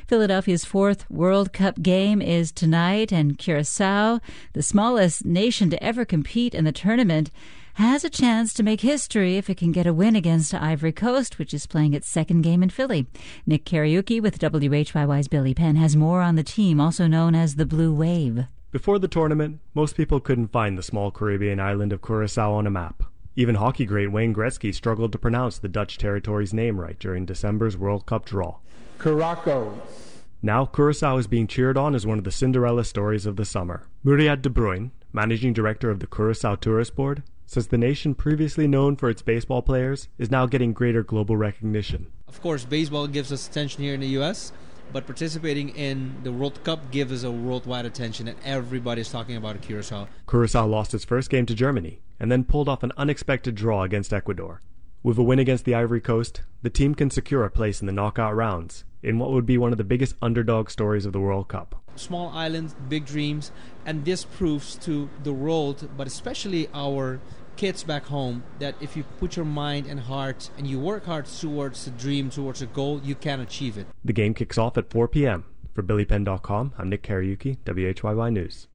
Philadelphia's fourth World Cup game is tonight, and Curaçao, the smallest nation to ever compete in the tournament, has a chance to make history if it can get a win against Ivory Coast, which is playing its second game in Philly. Nick Kariuki with WHYY's Billy Penn has more on the team, also known as the Blue Wave. Before the tournament, most people couldn't find the small Caribbean island of Curaçao on a map. Even hockey great Wayne Gretzky struggled to pronounce the Dutch territory's name right during December's World Cup draw. Curaçao. Now, Curaçao is being cheered on as one of the Cinderella stories of the summer. Muriat De Bruyne, managing director of the Curaçao Tourist Board, says the nation previously known for its baseball players is now getting greater global recognition. Of course, baseball gives us attention here in the U.S., but participating in the World Cup gives us a worldwide attention, and everybody's talking about Curaçao. Curaçao lost its first game to Germany, and then pulled off an unexpected draw against Ecuador. With a win against the Ivory Coast, the team can secure a place in the knockout rounds, in what would be one of the biggest underdog stories of the World Cup. Small islands, big dreams, and this proves to the world, but especially our kids back home, that if you put your mind and heart and you work hard towards a dream, towards a goal, you can achieve it. The game kicks off at 4 p.m. For BillyPenn.com, I'm Nick Kariuki, WHYY News.